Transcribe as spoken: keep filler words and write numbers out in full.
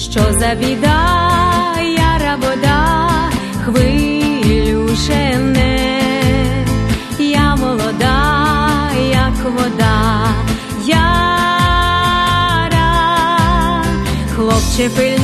Що за біда, яра вода, хвилю жене. Я молода, як вода, яра, хлопче пильний.